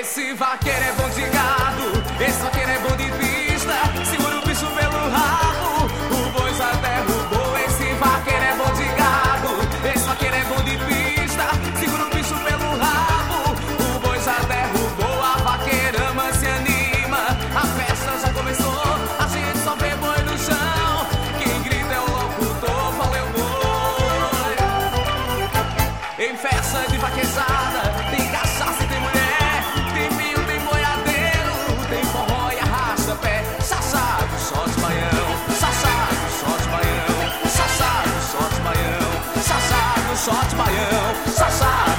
Esse vaqueiro é bom de gado, esse vaqueiro é bom de pista. Segura o bicho pelo rabo, o boi já derrubou. Esse vaqueiro é bom de gado, esse vaqueiro é bom de pista. Segura o bicho pelo rabo, o boi já derrubou. A vaqueirama se anima, a festa já começou. A gente só vê boi no chão, quem grita é o locutor. Valeu, boi. Em festa de vaquejada tem cachaça e tem mulher. Sorte baião, sassado, sorte baião, sassado, sorte baião, sassado, sorte baião, sassado.